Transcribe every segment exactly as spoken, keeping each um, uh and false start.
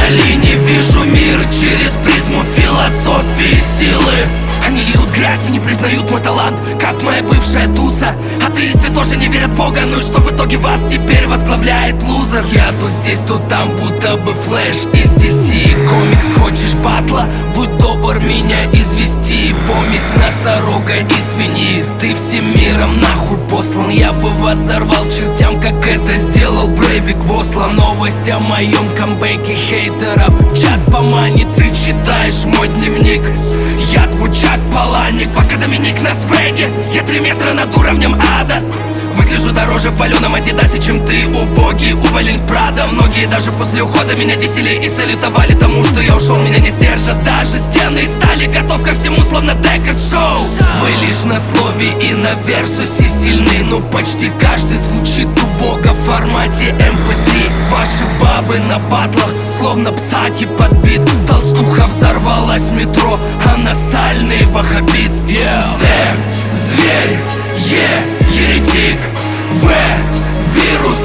Муссолини. Вижу мир через призму философии силы. Они льют грязь и не признают мой талант, как моя бывшая туса. Атеисты тоже не верят в Бога, ну и что в итоге вас теперь возглавляет лузер? Я то здесь, то там, будто бы Флэш из ди си. Комикс, хочешь батла? Будь добр меня извести. Помесь носорога и свиньи. Ты всем миром нахуй послан. Я бы вас взорвал чертям, как это сделал Брейвик в Осло. Новость о моем камбэке хейтеров чат поманит. Ты читаешь мой дневник, я твой Чак Паланик. Пока Доминик на свеге, я три метра над уровнем ада. Выгляжу дороже в паленом адидасе, чем ты, убогий, уволен в Прадо. Многие даже после ухода меня десили и салютовали тому, что я ушел. Меня не сдержат даже стены и стали. Готов ко всему, словно Декард-шоу. Вы лишь на слове и на версусе сильны, но почти каждый звучит убого в формате эм пэ три. Ваши бабы на батлах, словно псаки подбит. Толстуха взорвалась в метро, а насальный вахабит. yeah. З, зверь, Е, еретик, В, вирус,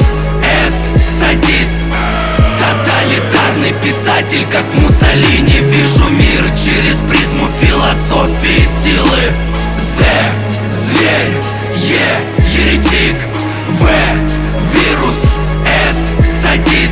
С, садист. Тоталитарный писатель, как Муссолини. Вижу мир через призму философии силы. З, зверь, Е, еретик, В, вирус, С, садист.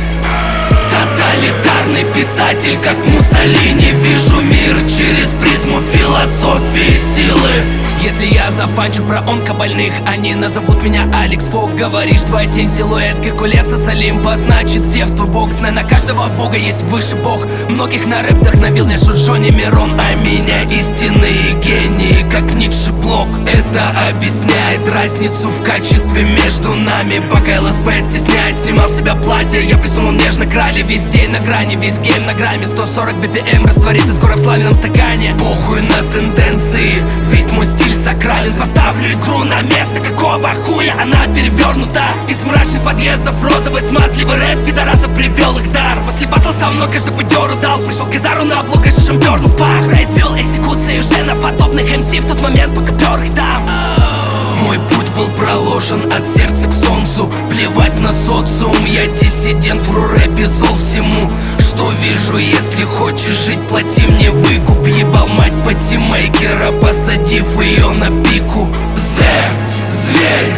Тоталитарный писатель, как Муссолини. Вижу мир через призму философии силы. Если я запанчу про онкобольных, они назовут меня Алекс Фок. Говоришь, твоя тень силуэт Геркулеса с Олимпа. Значит, Зевс твой бог, знай, на каждого бога есть выше бог. Многих на рэп вдохновил лишь Джонни Мирон, а меня истинные гении, как Ницше Блок. Это объясняет разницу в качестве между нами. Пока ЛСБ, стесняясь, снимал с себя платье, я присунул нежно крали. Весь день на грани, весь гейм на грамме. Сто сорок би пи эм растворится скоро в славяном стакане. Похуй на тенденции, ведь мой стиль сакрален. Поставлю игру на место, какого хуя она перевернута. Из мрачных подъездов розовый смазливый рэп пидорасов привел их дар. После батла со мной каждый пудеру дал. Пришел к Кизару на блок, и шамперну пах. Произвел экзекуции уже на подобных эм си в тот момент, пока пер их там. Мой путь был проложен от сердца к солнцу. Плевать на социум, я диссидент, вру рэпе зол всему. Что вижу, если хочешь жить, плати мне выкуп. Ебал мать патимейкера, посадив ее на пику. З, зверь,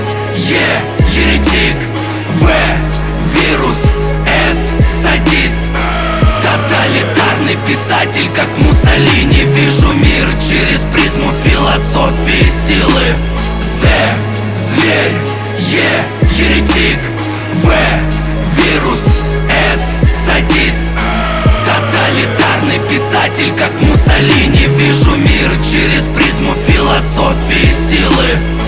Е, еретик, В, вирус, С, садист. Тоталитарный писатель, как Муссолини. Вижу мир через призму философии силы. З, зверь, Е, еретик, В, вирус, С, садист. Тоталитарный писатель, как Муссолини. Вижу мир через призму философии силы.